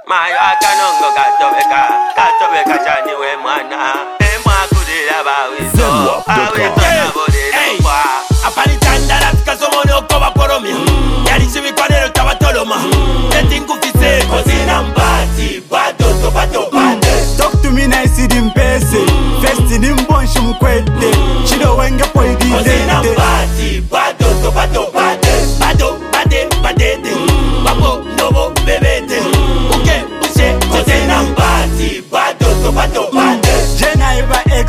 Mayo akanongo katobeka chani we mwana. Emwa kudira bawizo. Awizo na bodere kwa. Apani tandara tukasomo nyoko baporomia. Yari chibikwanero tabatoloma. Tetingu fise kozina mbati. Bato bade. Talk to me nice dimpese. Festi nimbonshi mkwete. Chido wenge poidi dete. Kozina mbati. Bato bade. Babo nobo bebete. Uke ushe kozina mbati. Bato bade. Jena eva ex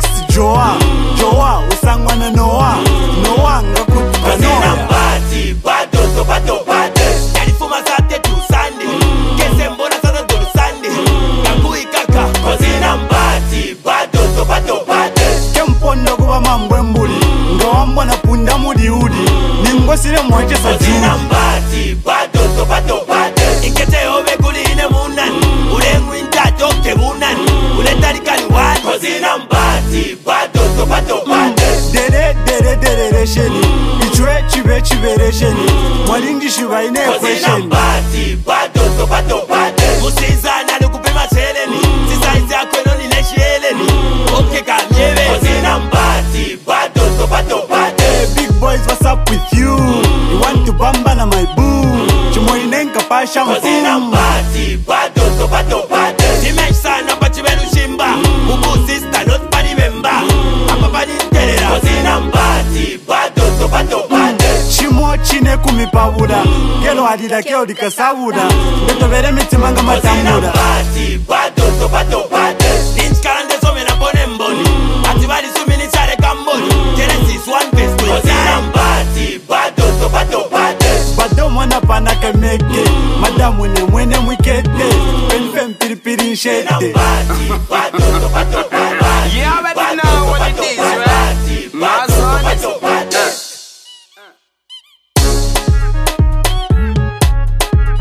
Joa usangwa na Noah ngakutuka kozina mbati. Bato bade. Yalifuma sate tu sande. Kese mbona sasa dolu sande. Gangui kaka kozina mbati. Bato bade. Kempondo kuba mambwe mbuli ngawambwa na punda mudiudi ningosile mwache sa kozina mbati. Bato bade. Ikete obe kuli ine munani. Ule mwinta toke munani. Ule tarikani wani kozina mbati. Bato bade. Dere resheni ichwe chibe resheni mwalingi shiba ine kozina equation mbati. Bato bade. Musizana nukupima cheleni. Sisaizi akweno nineshieleni. Oke kamyebe kozina mbati. Bato bade. Hey, big boys, what's up with you? You want to bamba na my boo? Chimoinenka pasha kozina mbati. Bato bade. Dimeshana bachibelu shimba. Ubu sister not bani memba. Apa bani nterera kozina mbati. Bato bade. Chimo chine kumipabura Kelo adida keo dikasabura Beto vere mitimanga kozina matambura mbati. Bato bade. Inch karande some na bone mboni. Atibali sumini chare kamboni. Genesis 1:20. kozina mbati. Bato bade. Bado mwana panaka meke Madamu ne mwene mwikete Penfem piripiri nshete Bato bade. You already know what it is, right? My son.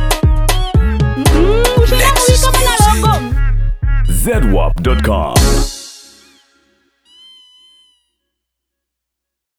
ZWAP.com